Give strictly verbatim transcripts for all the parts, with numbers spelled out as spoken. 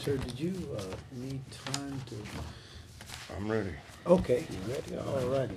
Sir, did you uh, need time to? I'm ready. Okay, you ready? All righty.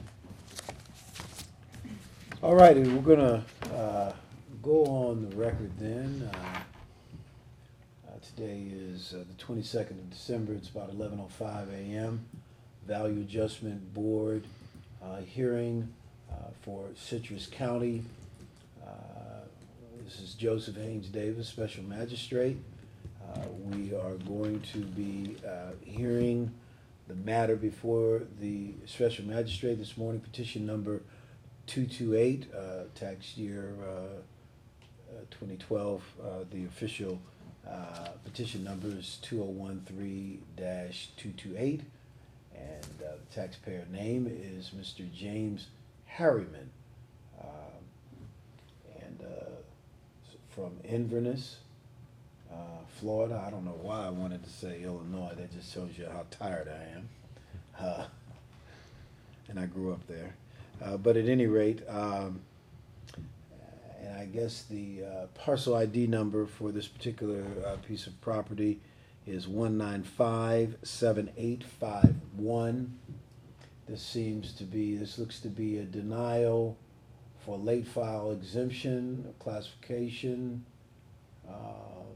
All righty, we're gonna uh, go on the record then. Uh, uh, Today is uh, the twenty-second of December. It's about eleven oh five a m Value Adjustment Board uh, hearing uh, for Citrus County. Uh, This is Joseph Haynes Davis, Special Magistrate. Uh, We are going to be uh, hearing the matter before the Special Magistrate this morning, petition number two two eight, uh, tax year uh, uh, twenty twelve. Uh, The official uh, petition number is two oh one three dash two two eight, and uh, the taxpayer name is Mister James Harriman. Um, And uh, from Inverness, uh, Florida. I don't know why I wanted to say Illinois. That just shows you how tired I am. Uh, and I grew up there. Uh, but at any rate, um, and I guess the uh, parcel I D number for this particular uh, piece of property is one nine five seven eight five one. This seems to be, this looks to be a denial for late file exemption, classification. Um,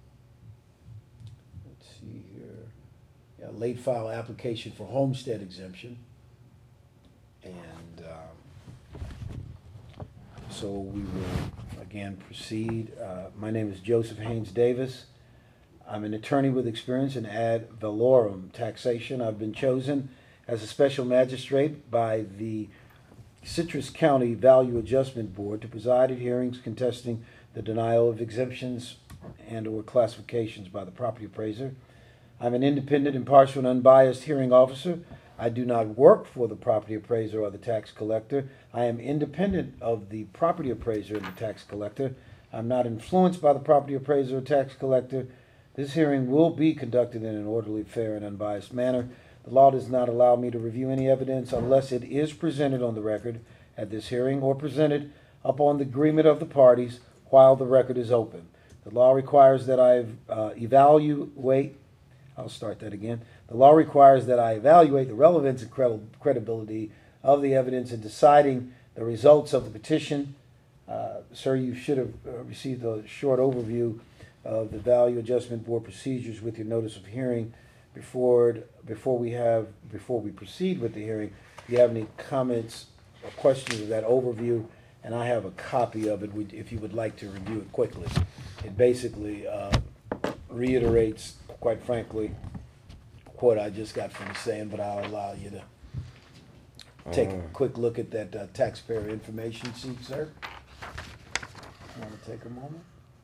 let's see here. Yeah, late file application for homestead exemption. And um, so we will again proceed. Uh, my name is Joseph Haynes Davis. I'm an attorney with experience in ad valorem taxation. I've been chosen as a special magistrate by the Citrus County Value Adjustment Board to preside at hearings contesting the denial of exemptions and or classifications by the property appraiser. I'm an independent, impartial, and unbiased hearing officer. I do not work for the property appraiser or the tax collector. I am independent of the property appraiser and the tax collector. I'm not influenced by the property appraiser or tax collector. This hearing will be conducted in an orderly, fair, and unbiased manner. The law does not allow me to review any evidence unless it is presented on the record at this hearing or presented upon the agreement of the parties while the record is open. The law requires that I uh, evaluate, I'll start that again. The law requires that I evaluate the relevance and credi- credibility of the evidence in deciding the results of the petition. Uh, sir, you should have uh, received a short overview of the Value Adjustment Board procedures with your notice of hearing. Before before we have before we proceed with the hearing, if you have any comments or questions of that overview, and I have a copy of it if you would like to review it quickly. It basically uh, reiterates, quite frankly, what I just got from saying, but I'll allow you to take a quick look at that uh, taxpayer information sheet, sir. Want to take a moment?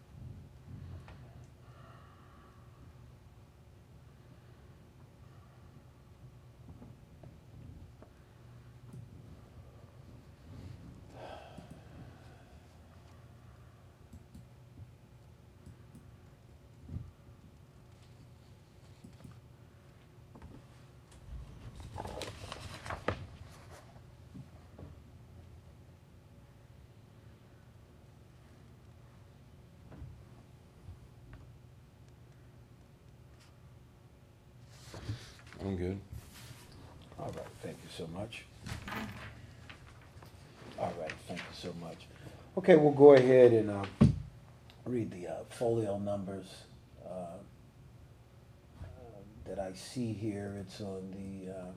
I'm good. All right, thank you so much. All right, thank you so much. Okay, we'll go ahead and uh, read the uh, folio numbers uh, uh, that I see here. It's on the uh,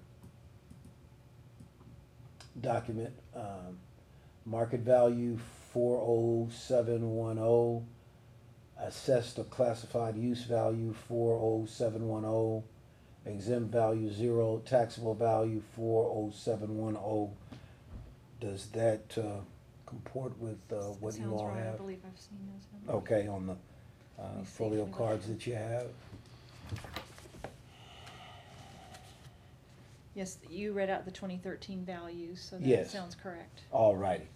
document. Um, market value four oh seven one oh, assessed or classified use value four oh seven one oh, exempt value zero, taxable value four oh seven one oh. Does that uh, comport with uh, what you all Sounds right. I have? believe I've seen those numbers. Okay, on the uh, Let me see folio if we cards look. that you have? Yes, you read out the twenty thirteen values, so that Yes. sounds correct. All righty.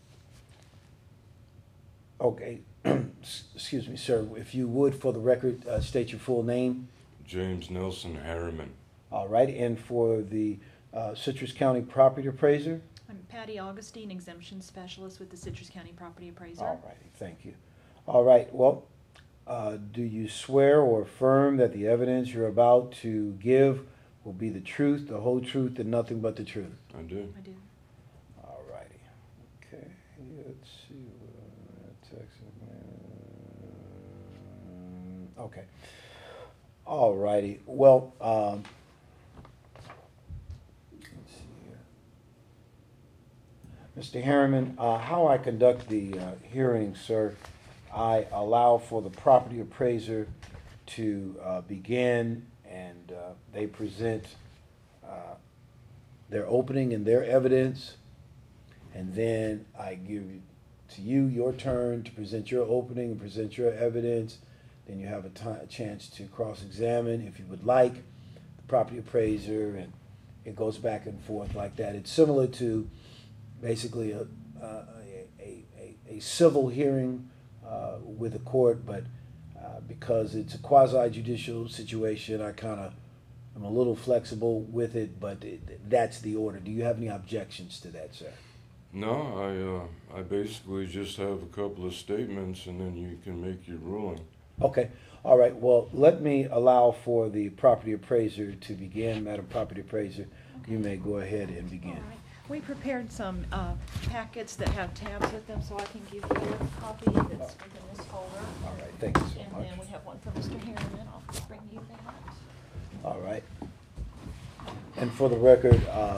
Okay, excuse me, sir, if you would, for the record, uh, state your full name. James Nelson Harriman. All right, and for the uh, Citrus County Property Appraiser? I'm Patty Augustine, exemption specialist with the Citrus County Property Appraiser. All righty, thank you. All right, well, Uh, do you swear or affirm that the evidence you're about to give will be the truth, the whole truth, and nothing but the truth? I do. I do. All righty. Okay, let's see. uh, Texas, uh, Okay. All righty. Well, um, let's see here. Mister Harriman, uh, how I conduct the uh, hearing, sir, I allow for the property appraiser to uh, begin, and uh, they present uh, their opening and their evidence, and then I give to you your turn to present your opening and present your evidence. Then you have a, ti- a chance to cross-examine if you would like the property appraiser, and it goes back and forth like that. It's similar to basically a, a, a, a, a civil hearing uh, with a court, but uh, because it's a quasi-judicial situation, I kind of am a little flexible with it, but it, that's the order. Do you have any objections to that, sir? No, I uh, I basically just have a couple of statements, and then you can make your ruling. Okay, all right, well, let me allow for the property appraiser to begin. Madam Property Appraiser, you may go ahead and All begin. right. We prepared some uh, packets that have tabs with them, so I can give you a copy that's within this folder. All right, thank you so And much. then we have one for Mister Harriman. I'll bring you that. All right. And for the record, uh,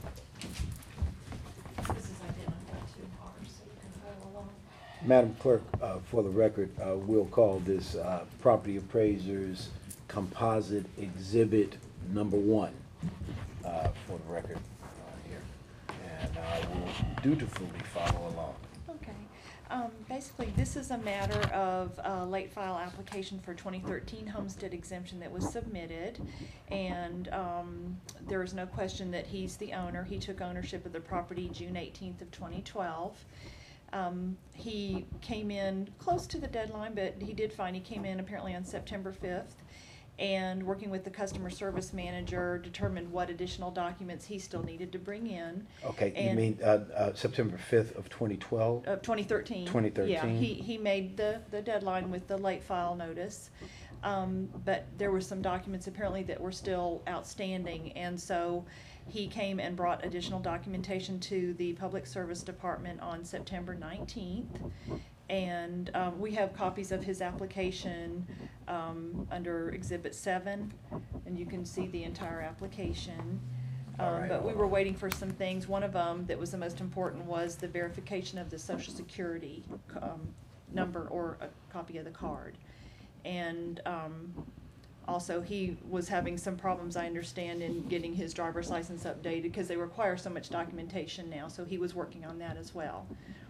This is identical to ours, so you can follow along. Madam Clerk, uh, for the record, uh, we'll call this uh, property appraisers composite exhibit number one uh, for the record uh, here. And I will dutifully follow along. Okay. Um, basically, this is a matter of a late file application for twenty thirteen homestead exemption that was submitted. And, um, there is no question that he's the owner. He took ownership of the property June eighteenth of twenty twelve. Um, he came in close to the deadline, but he did find, he came in apparently on September fifth. And working with the customer service manager, determined what additional documents he still needed to bring in. Okay, you And- mean uh, uh, September fifth of twenty twelve? Uh, twenty thirteen. twenty Yeah, thirteen. he, he made the, the deadline with the late file notice. Um, but there were some documents apparently that were still outstanding, and so he came and brought additional documentation to the Public Service Department on September nineteenth. And, um, we have copies of his application, um, under Exhibit seven, and you can see the entire application. All Um, right, but we hold were on. waiting for some things. One of them that was the most important was the verification of the social security, um, number or a copy of the card. And, um, also he was having some problems, I understand, in getting his driver's license updated because they require so much documentation now, so he was working on that as well.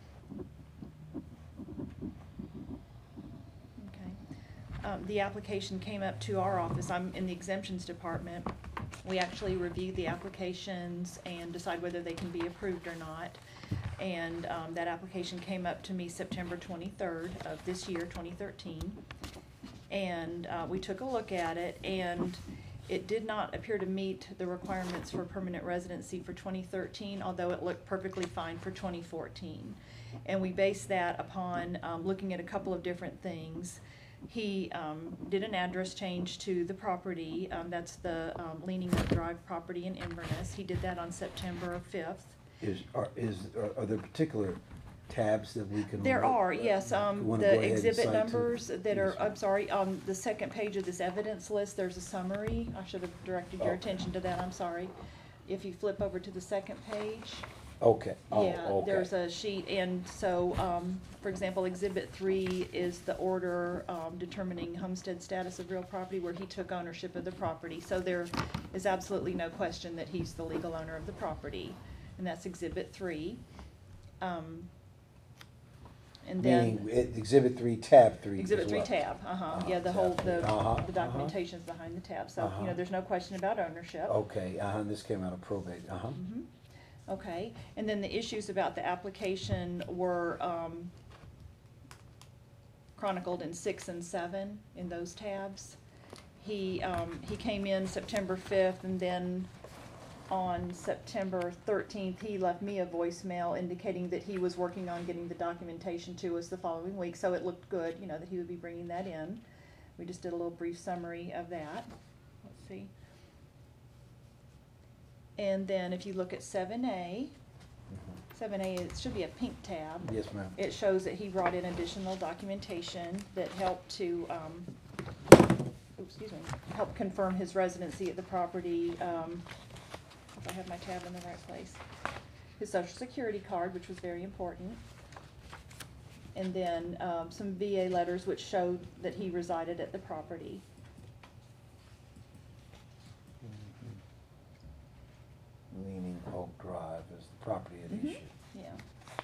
Okay. Um, the application came up to our office. I'm in the exemptions department. We actually review the applications and decide whether they can be approved or not. And, um, that application came up to me September twenty-third of this year, twenty thirteen. And, uh, we took a look at it, and it did not appear to meet the requirements for permanent residency for twenty thirteen, although it looked perfectly fine for twenty fourteen. And we based that upon, um, looking at a couple of different things. He, um, did an address change to the property, um, that's the, um, Leaning Oak Drive property in Inverness. He did that on September fifth. Is, are, is, are- are there particular tabs that we can? There look- are, uh, yes, you um, wanna the go ahead and exhibit cite to- numbers that are, Yes, I'm ma'am. sorry, on the second page of this evidence list, there's a summary. I should have directed your Oh. attention to that, I'm sorry. If you flip over to the second page. Okay, oh, Yeah, okay. there's a sheet, and so, um, for example, exhibit three is the order, um, determining homestead status of real property where he took ownership of the property. So there is absolutely no question that he's the legal owner of the property, and that's exhibit three. Um, and then. Meaning, it- exhibit three, tab three as Exhibit three well. tab, uh-huh, Uh-huh, yeah, the whole, tab the, three. Uh-huh, the uh-huh. documentation's behind the tab, so, you Uh-huh. know, there's no question about ownership. Okay, uh-huh, this came out of probate, uh-huh. Mhm. Okay, and then the issues about the application were, um, chronicled in six and seven in those tabs. He, um, he came in September fifth, and then on September thirteenth, he left me a voicemail indicating that he was working on getting the documentation to us the following week, so it looked good, you know, that he would be bringing that in. We just did a little brief summary of that. Let's see. And then if you look at seven A, seven A, it should be a pink tab. Yes, ma'am. It shows that he brought in additional documentation that helped to, um, oops, excuse me, help confirm his residency at the property. Um, if I have my tab in the right place. His social security card, which was very important. And then, um, some V A letters which showed that he resided at the property. Leaning Oak Drive is the property at Mhm. issue. Yeah.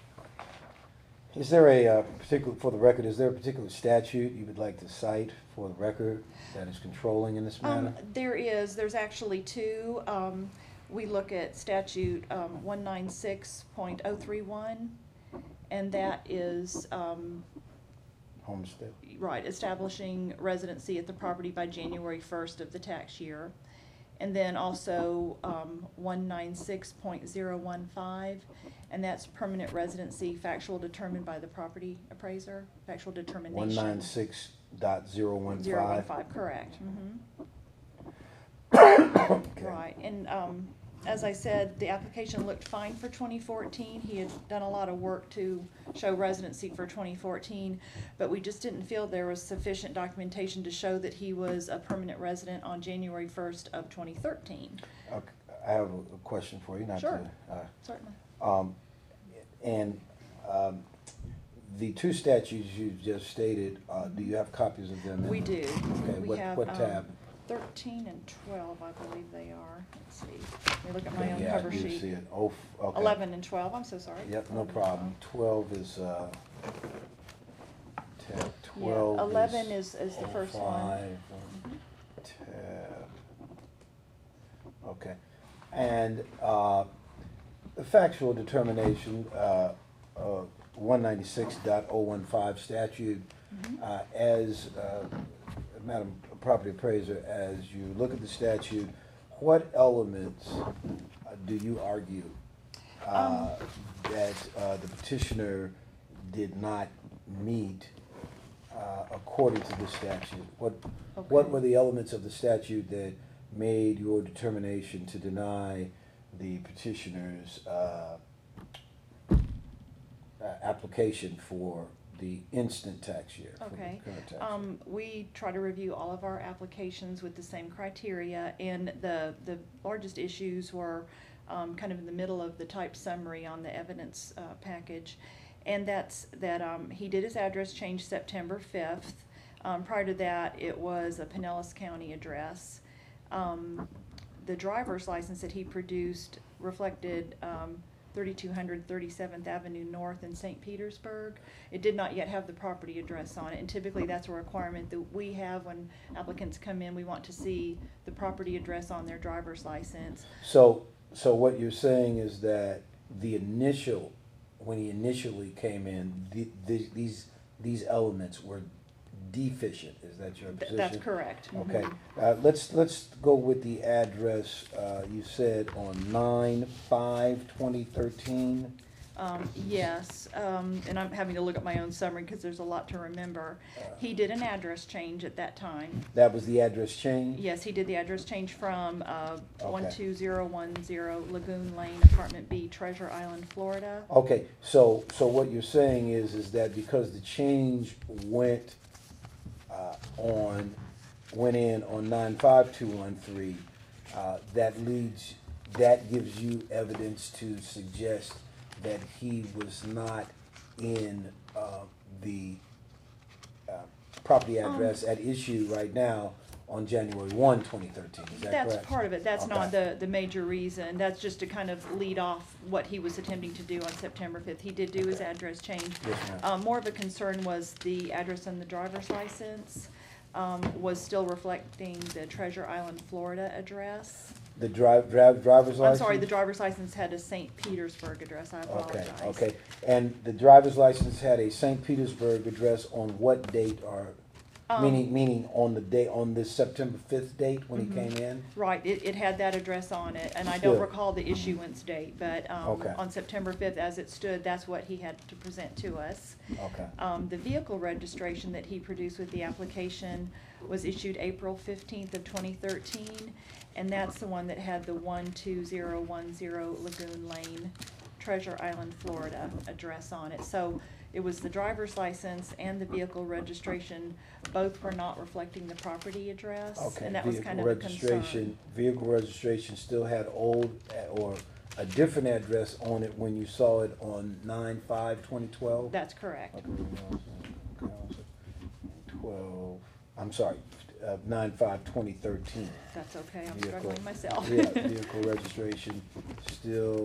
Is there a uh, particular, for the record, is there a particular statute you would like to cite for the record that is controlling in this Um, matter? there is, there's actually two. Um, we look at statute, um, one ninety-six point oh three one, and that is, um, Homestead? right, establishing residency at the property by January first of the tax year. And then also, um, one ninety-six point oh one five, and that's permanent residency, factual determined by the property appraiser, factual determination. One nine six dot zero one Zero one five? five, correct, mhm. Okay. Right, and, um, as I said, the application looked fine for twenty fourteen. He had done a lot of work to show residency for twenty fourteen, but we just didn't feel there was sufficient documentation to show that he was a permanent resident on January first of twenty thirteen. Okay, I have a a question for you, not to. Sure. uh, Certainly. Um, and, um, the two statutes you just stated, uh, do you have copies of them? in We the- do. Okay, We what, have, what um, tab? thirteen and twelve, I believe they are. Let's see. Let me look at my own Yeah, cover I do sheet. see it. Oh, f- okay. Eleven and twelve, I'm so sorry. Yep, no eleven and problem. Twelve is, uh, tab Yeah, twelve is. eleven is- is the oh first one. five, Mhm. Tab. Okay. And, uh, the factual determination, uh, uh, one ninety-six dot oh one five statute, Mhm. uh, as, uh, Madam Property Appraiser, as you look at the statute, what elements uh, do you argue uh, that uh, the petitioner did not meet uh, according to the statute? What, what Okay. were the elements of the statute that made your determination to deny the petitioner's uh, uh, application for the instant tax year? for the Okay. current tax year? Um, we try to review all of our applications with the same criteria, and the, the largest issues were, um, kind of in the middle of the type summary on the evidence, uh, package. And that's, that, um, he did his address change September fifth. Um, prior to that, it was a Pinellas County address. Um, the driver's license that he produced reflected, um, thirty-two hundred thirty-seventh Avenue North in Saint Petersburg. It did not yet have the property address on it, and typically that's a requirement that we have when applicants come in. We want to see the property address on their driver's license. So, so what you're saying is that the initial, when he initially came in, the, the, these, these elements were deficient, is that your Th- position? That's correct. Okay, Mhm. uh, let's, let's go with the address, uh, you said on nine five twenty thirteen. Um, yes, um, and I'm having to look at my own summary because there's a lot to remember. He did an address change at that time. That was the address change? Yes, he did the address change from, uh, Okay. one two zero one zero Lagoon Lane, Apartment B, Treasure Island, Florida. Okay, so, so what you're saying is, is that because the change went, uh, on, went in on nine five two one three, uh, that leads, that gives you evidence to suggest that he was not in, uh, the, uh, property Um, address at issue right now on January one, twenty thirteen, is that correct? That's part of it. That's not Okay. the, the major reason. That's just to kind of lead off what he was attempting to do on September fifth. He did do his Okay. address change. Yes, ma'am. Um, more of a concern was the address on the driver's license, um, was still reflecting the Treasure Island, Florida address. The drive, drive, driver's I'm license? sorry, the driver's license had a Saint Petersburg address. I Okay, apologize. okay. And the driver's license had a Saint Petersburg address on what date or, Um, Meaning, meaning on the day, on this September fifth date when he Mhm. came in? Right, it, it had that address on it, and I don't Still. recall the issuance date, but, um, Okay. on September fifth, as it stood, that's what he had to present to us. Okay. Um, the vehicle registration that he produced with the application was issued April fifteenth of twenty thirteen, and that's the one that had the one two zero one zero Lagoon Lane, Treasure Island, Florida address on it. So it was the driver's license and the vehicle registration, both were not reflecting the property address. Okay, And that was vehicle kind of a concern. registration, vehicle registration still had old, uh, or a different address on it when you saw it on nine five twenty twelve? That's correct. Twelve, I'm sorry, uh, nine five twenty thirteen. That's okay, I'm Vehicle- struggling myself. Yeah, vehicle registration still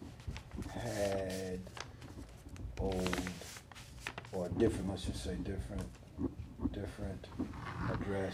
had old, or different, let's just say different, different address.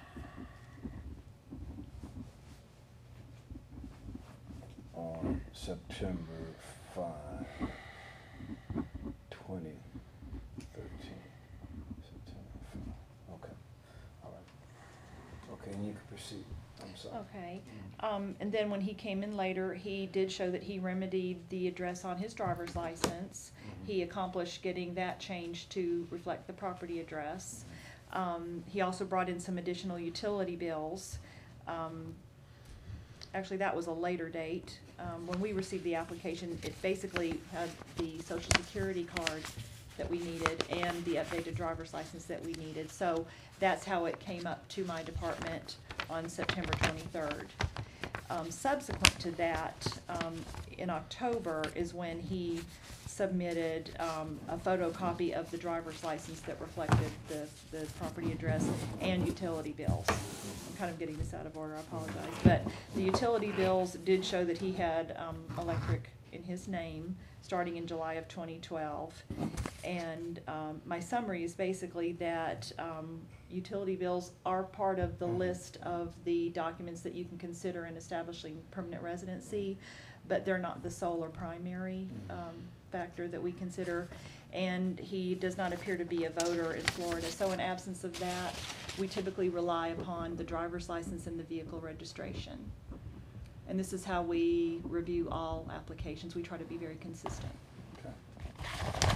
On September five, twenty thirteen. September five, okay, all right. Okay, and you can proceed, I'm sorry. Okay, um, and then when he came in later, he did show that he remedied the address on his driver's license. Mhm. He accomplished getting that changed to reflect the property address. Um, he also brought in some additional utility bills. Um, actually, that was a later date. Um, when we received the application, it basically had the social security card that we needed and the updated driver's license that we needed. So that's how it came up to my department on September twenty-third. Um, subsequent to that, um, in October is when he submitted, um, a photocopy of the driver's license that reflected the, the property address and utility bills. I'm kind of getting this out of order, I apologize, but the utility bills did show that he had, um, electric in his name, starting in July of twenty twelve. And, um, my summary is basically that, um, utility bills are part of the list of the documents that you can consider in establishing permanent residency, but they're not the sole or primary, um, factor that we consider. And he does not appear to be a voter in Florida, so in absence of that, we typically rely upon the driver's license and the vehicle registration. And this is how we review all applications. We try to be very consistent. Okay.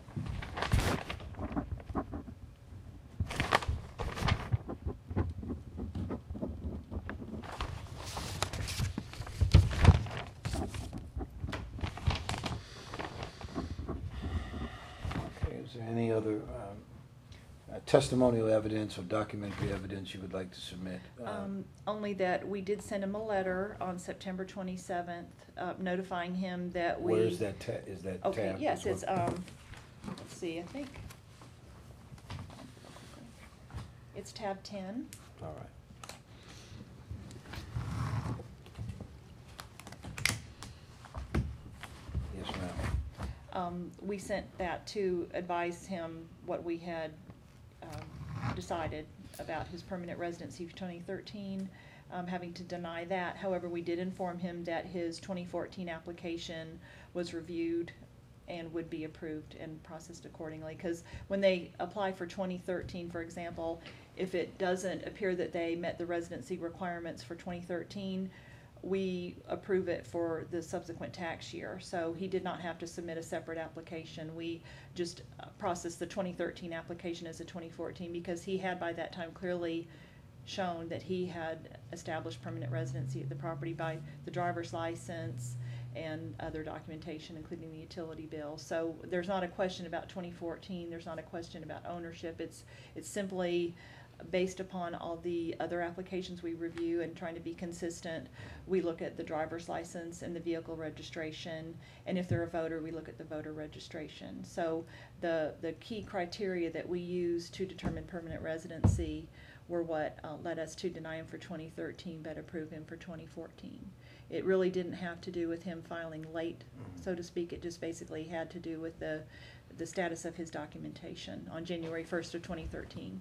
Okay, is there any other um, uh, testimonial evidence or documentary evidence you would like to submit? Uh, Um, only that we did send him a letter on September twenty-seventh, uh, notifying him that we. Where is that ta, is that tab? Okay, yes, as well? it's, um, let's see, I think. It's tab ten. All right. Yes, ma'am. Um, we sent that to advise him what we had, um, decided about his permanent residency for twenty thirteen, um, having to deny that. However, we did inform him that his twenty fourteen application was reviewed and would be approved and processed accordingly. Because when they apply for twenty thirteen, for example, if it doesn't appear that they met the residency requirements for twenty thirteen, we approve it for the subsequent tax year. So he did not have to submit a separate application. We just uh, processed the twenty thirteen application as a twenty fourteen because he had by that time clearly shown that he had established permanent residency at the property by the driver's license and other documentation, including the utility bill. So there's not a question about twenty fourteen, there's not a question about ownership. It's, it's simply based upon all the other applications we review and trying to be consistent. We look at the driver's license and the vehicle registration, and if they're a voter, we look at the voter registration. So the, the key criteria that we use to determine permanent residency were what uh, led us to deny him for twenty thirteen but approve him for twenty fourteen. It really didn't have to do with him filing late, so to speak. It just basically had to do with the, the status of his documentation on January first of twenty thirteen.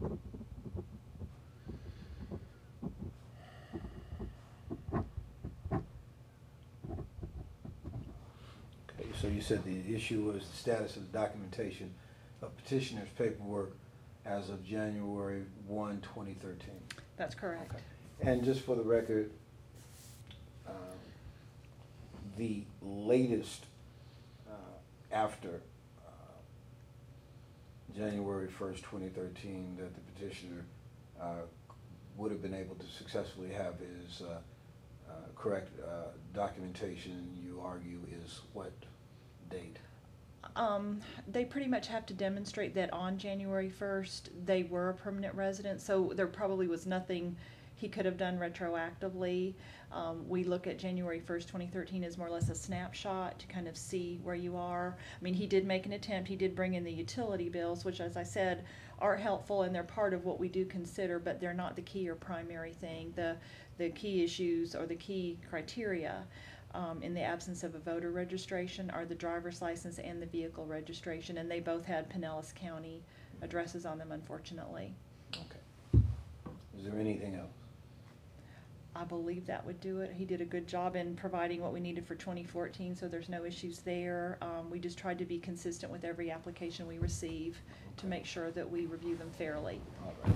Okay, so you said the issue was the status of the documentation of petitioner's paperwork as of January first, twenty thirteen. That's correct. Okay. And just for the record, um, the latest uh, after uh, January first, twenty thirteen, that the petitioner uh, would have been able to successfully have his uh, uh, correct uh, documentation, you argue, is what date? Um, they pretty much have to demonstrate that on January first, they were a permanent resident, so there probably was nothing he could have done retroactively. Um, we look at January first, twenty thirteen as more or less a snapshot to kind of see where you are. I mean, he did make an attempt, he did bring in the utility bills, which, as I said, are helpful and they're part of what we do consider, but they're not the key or primary thing. The, the key issues or the key criteria Um, in the absence of a voter registration are the driver's license and the vehicle registration, and they both had Pinellas County addresses on them, unfortunately. Okay. Is there anything else? I believe that would do it. He did a good job in providing what we needed for twenty fourteen, so there's no issues there. Um, we just tried to be consistent with every application we receive to make sure that we review them fairly. All right.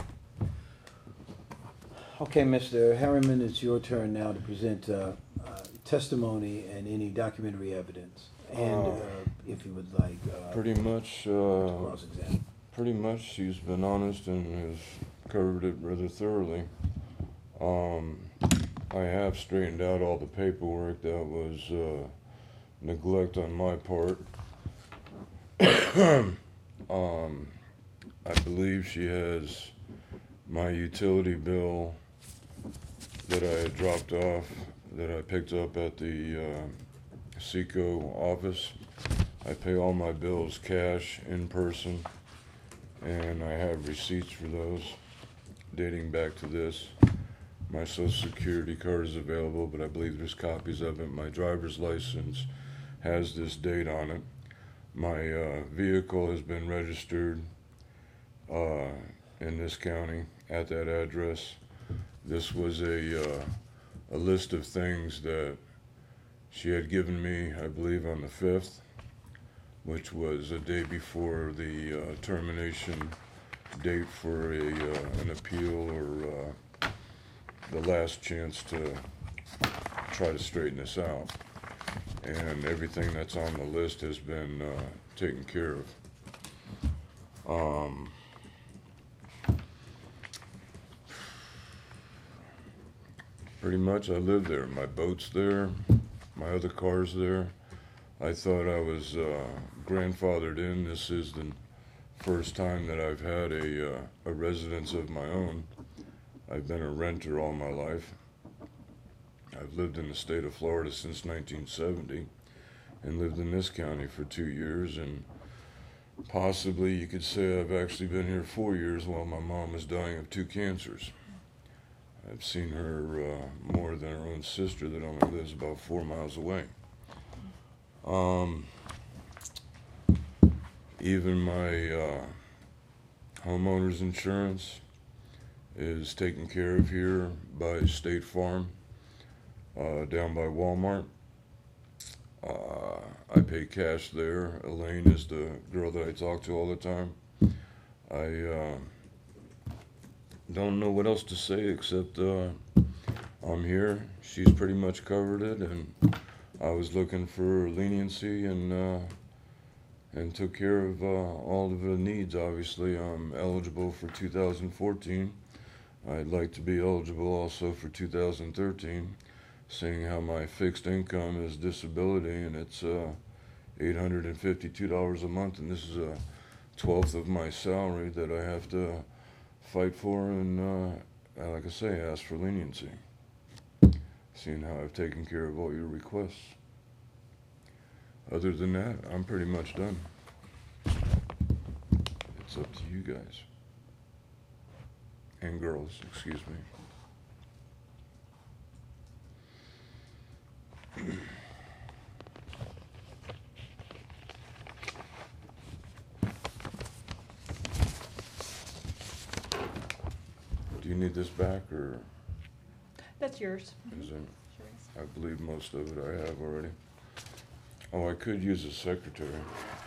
Okay, Mister Harriman, it's your turn now to present uh, uh, testimony and any documentary evidence, and Uh, uh, if you would like, uh, Pretty much, to uh, cross-examine. pretty much she's been honest and has covered it rather thoroughly. Um, I have straightened out all the paperwork that was uh, neglect on my part. um, I believe she has my utility bill that I had dropped off, that I picked up at the uh, Seco office. I pay all my bills cash in person, and I have receipts for those dating back to this. My social security card is available, but I believe there's copies of it. My driver's license has this date on it. My uh, vehicle has been registered uh, in this county at that address. This was a, uh, a list of things that she had given me, I believe, on the fifth, which was a day before the uh, termination date for a, uh, an appeal or uh, the last chance to try to straighten this out. And everything that's on the list has been uh, taken care of. Um, pretty much I live there. My boat's there, my other car's there. I thought I was uh, grandfathered in. This is the first time that I've had a, uh, a residence of my own. I've been a renter all my life. I've lived in the state of Florida since nineteen seventy and lived in this county for two years, and possibly you could say I've actually been here four years while my mom is dying of two cancers. I've seen her uh, more than her own sister that only lives about four miles away. Um, even my uh, homeowner's insurance is taken care of here by State Farm uh, down by Walmart. Uh, I pay cash there. Elaine is the girl that I talk to all the time. I uh, don't know what else to say except uh, I'm here. She's pretty much covered it, and I was looking for leniency and uh, and took care of uh, all of the needs. Obviously, I'm eligible for two thousand fourteen. I'd like to be eligible also for two thousand thirteen, seeing how my fixed income is disability, and it's uh, eight hundred fifty-two dollars a month, and this is a twelfth of my salary that I have to fight for, and uh, like I say, ask for leniency, seeing how I've taken care of all your requests. Other than that, I'm pretty much done. It's up to you guys. And girls, excuse me. do you need this back, or That's yours. is it? Sure is. I believe most of it I have already. Oh, I could use a secretary.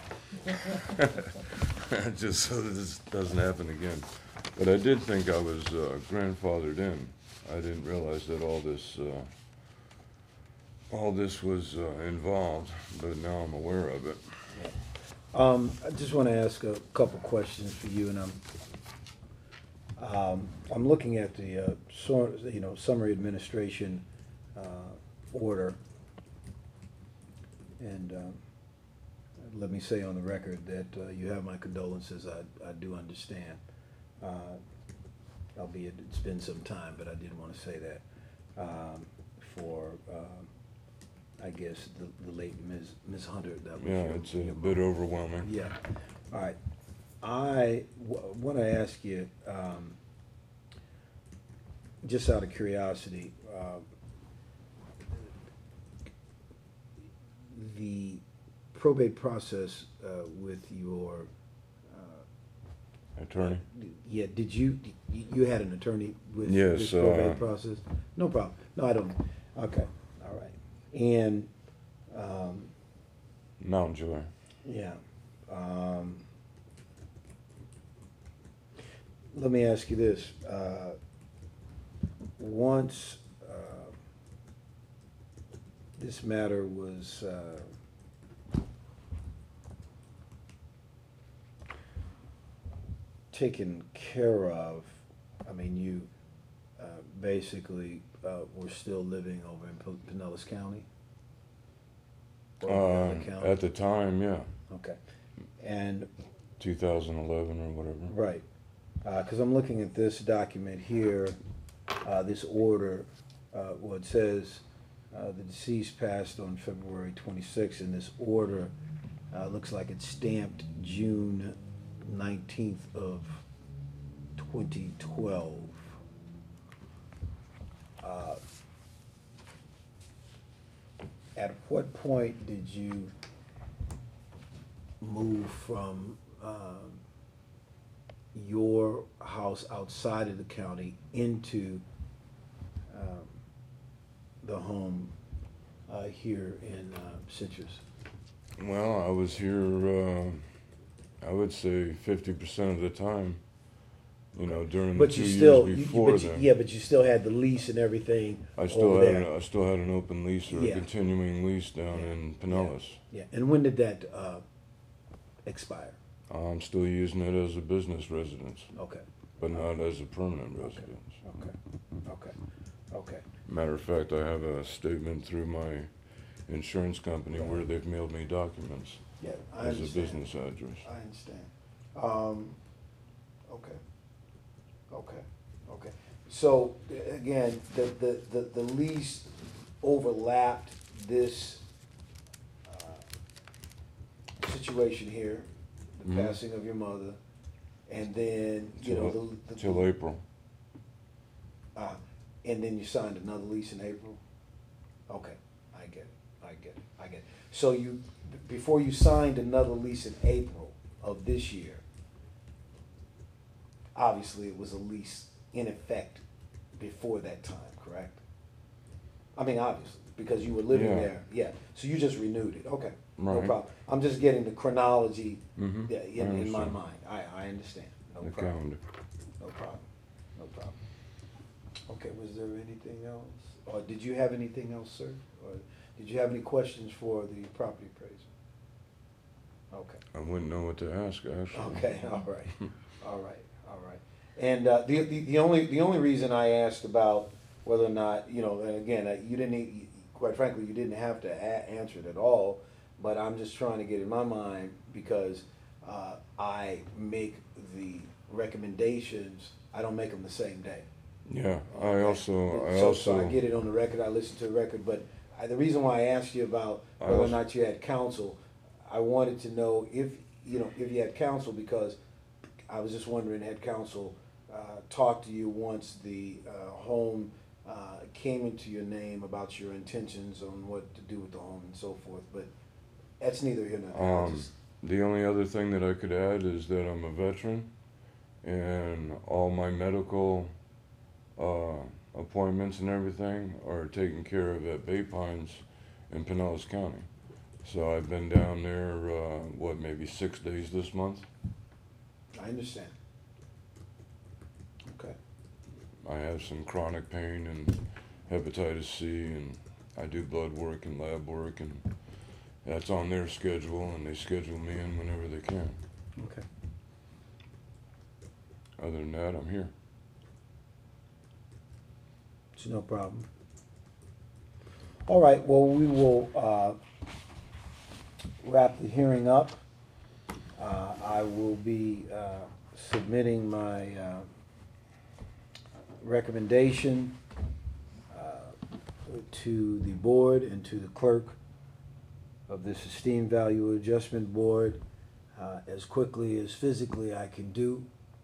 Just so that this doesn't happen again. But I did think I was uh, grandfathered in. I didn't realize that all this, uh, all this was uh, involved, but now I'm aware of it. Um, I just want to ask a couple questions for you, and I'm, um, I'm looking at the, uh, so, you know, summary administration, uh, order. And, um, let me say on the record that, uh, you have my condolences, I, I do understand. Uh, albeit it's been some time, but I did want to say that, um, for, um, I guess, the, the late Miz Miz Hunter. That was Yeah, your- it's a your bit mom. overwhelming. Yeah, all right. I want to ask you, um, just out of curiosity, uh, the probate process uh, with your, uh, Attorney? yeah, did you, you you had an attorney with Yes, this probate uh, process? No problem. No, I don't. Okay, all right. And, um, Mountjoy. yeah. Um, let me ask you this. Uh, once uh, this matter was uh, taken care of, I mean, you uh, basically uh, were still living over in P- Pinellas County? Or Uh, Pinellas County? at the time, yeah, Okay. And, two thousand eleven or whatever. right, because I'm looking at this document here, uh, this order, uh, well, it says uh, the deceased passed on February twenty-sixth, and this order uh, looks like it's stamped June nineteenth of twenty twelve. Uh, At what point did you move from um, your house outside of the county into um, the home uh, here in uh, Citrus? Well, I was here, uh, I would say fifty percent of the time, you know, during the But two you still, years you- before but you- then. yeah, but you still had the lease and everything I still over had, there. an, I still had an open lease or a Yeah. continuing lease down Yeah. in Pinellas. Yeah, and when did that uh, expire? I'm still using it as a business residence, Okay, but not as a permanent residence. okay, okay, okay. Matter of fact, I have a statement through my insurance company where Right. they've mailed me documents Yeah, I as a understand. business address. I understand. Um, okay, okay, okay. So, a- again, the, the, the, the lease overlapped this, uh, situation here, the Mhm. passing of your mother, and then, you know, Till, the. the- till April. Uh, and then you signed another lease in April? Okay, I get it, I get it, I get it. So you, b- before you signed another lease in April of this year, obviously it was a lease in effect before that time, correct? I mean, obviously, because you were living Yeah. there, yeah, so you just renewed it, okay, no Right. problem. I'm just getting the chronology, Mhm. yeah, I in, in my understand. mind, I, I understand, no The problem. calendar. No problem, no problem. Okay, was there anything else? Or did you have anything else, sir? Or did you have any questions for the property appraiser? Okay, I wouldn't know what to ask, actually. okay, all right, all right, all right. And uh, the, the, the only, the only reason I asked about whether or not, you know, and again, uh, you didn't, need- quite frankly, you didn't have to a- answer it at all, but I'm just trying to get in my mind because uh, I make the recommendations, I don't make them the same day. Yeah, I Okay. also, I So, so I also, get it on the record, I listen to the record, but I, the reason why I asked you about I whether or also- not you had counsel, I wanted to know if, you know, if you had counsel, because I was just wondering, had counsel, uh, talked to you once the, uh, home, uh, came into your name about your intentions on what to do with the home and so forth, but that's neither here nor there. I um, just- the only other thing that I could add is that I'm a veteran, and all my medical uh, appointments and everything are taken care of at Bay Pines in Pinellas County. So I've been down there, uh, what, maybe six days this month. I understand. Okay. I have some chronic pain and hepatitis C, and I do blood work and lab work, and that's on their schedule, and they schedule me in whenever they can. Okay. Other than that, I'm here. It's no problem. All right, well, we will uh, wrap the hearing up. Uh, I will be uh, submitting my uh, recommendation uh, to the board and to the clerk of this esteemed value adjustment board uh, as quickly as physically I can do.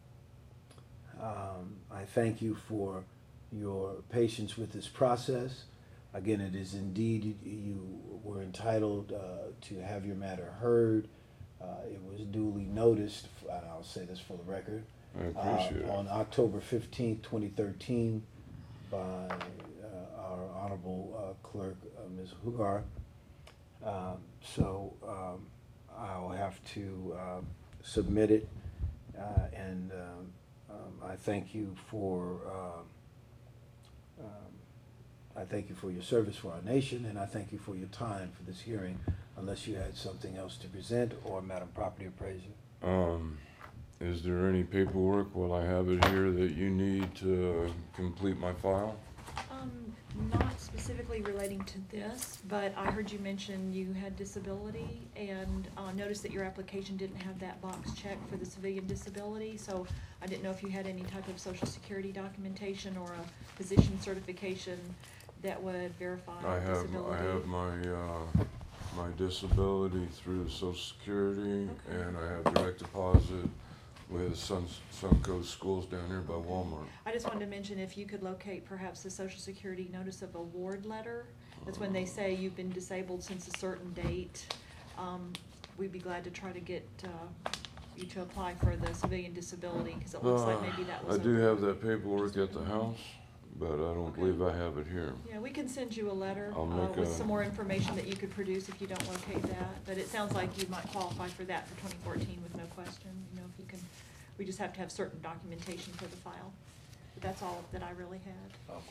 Um, I thank you for your patience with this process. Again, it is indeed, you, you were entitled uh, to have your matter heard. Uh, it was duly noticed, and I'll say this for the record, I appreciate uh, it. on October fifteenth, twenty thirteen, by uh, our honorable uh, clerk, uh, Miz Hugar. Um, so um, I'll have to uh, submit it, uh, and um, um, I thank you for uh, um, I thank you for your service for our nation, and I thank you for your time for this hearing, unless you had something else to present, or Madam Property Appraiser. Um, is there any paperwork while I have it here that you need to complete my file? Um, not specifically relating to this, but I heard you mention you had disability, and uh, noticed that your application didn't have that box checked for the civilian disability, so I didn't know if you had any type of social security documentation or a physician certification that would verify I have, disability. I have my, uh, my disability through Social Security, Okay. and I have direct deposit with Sun, Suncoast Schools down here by Walmart. I just wanted to mention if you could locate perhaps the Social Security Notice of Award letter. That's when they say you've been disabled since a certain date. Um, we'd be glad to try to get, uh, you to apply for the civilian disability, because it looks like maybe that was. Uh, I do a- have that paperwork at the house, but I don't Okay. believe I have it here. Yeah, we can send you a letter I'll uh, make with a- some more information that you could produce if you don't locate that. But it sounds like you might qualify for that for twenty fourteen with no question. You know, if you can, we just have to have certain documentation for the file. But that's all that I really had. Oh.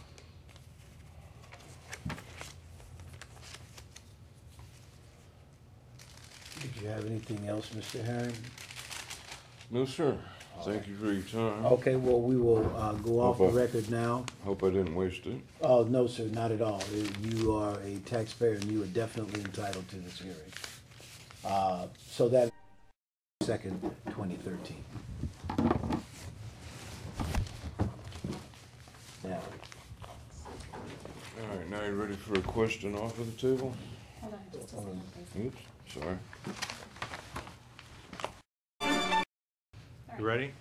Did you have anything else, Mister Herring? No, sir. All Thank right. you for your time. Okay, well, we will uh, go off the Hope I- record now. Hope I didn't waste it. Oh, no, sir, not at all. You are a taxpayer, and you are definitely entitled to this hearing. Uh, So that, second, twenty thirteen. Now, All right, now you ready for a question off of the table? Hold on just a Um, second, Oops, sorry. You ready?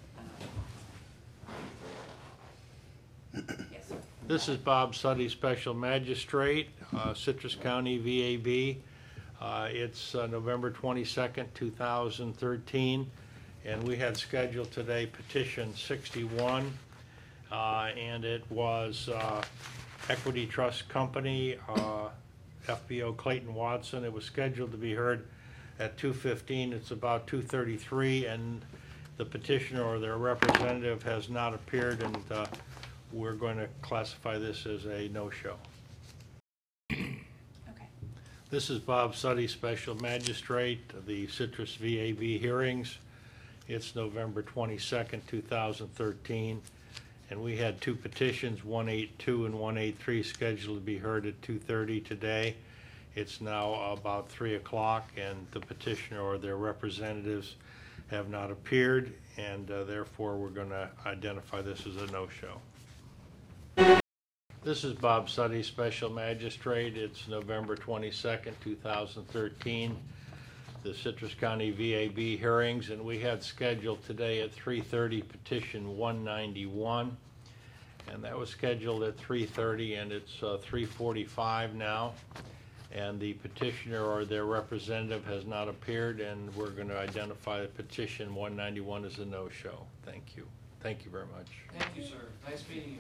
Yes, sir. This is Bob Suddy, Special Magistrate, uh, Citrus County V A B. Uh, It's uh, November twenty-second, two thousand thirteen, and we had scheduled today petition sixty-one, uh, and it was uh, Equity Trust Company, uh, F B O Clayton Watson. It was scheduled to be heard at two fifteen. It's about two thirty-three, and the petitioner or their representative has not appeared, and uh, we're going to classify this as a no-show. Okay. This is Bob Suddy, Special Magistrate, the Citrus V A B hearings. It's November twenty-second, two thousand thirteen, and we had two petitions, one eighty-two and one eighty-three, scheduled to be heard at two thirty today. It's now about three o'clock, and the petitioner or their representatives have not appeared, and uh, therefore we're going to identify this as a no-show. This is Bob Suddy, Special Magistrate. It's November twenty-second, two thousand thirteen, the Citrus County V A B hearings, and we had scheduled today at three thirty petition one ninety-one, and that was scheduled at three thirty, and it's uh, three forty-five now, and the petitioner or their representative has not appeared, and we're going to identify the petition one ninety-one as a no-show. Thank you. Thank you very much. Thank you, sir. Nice meeting you.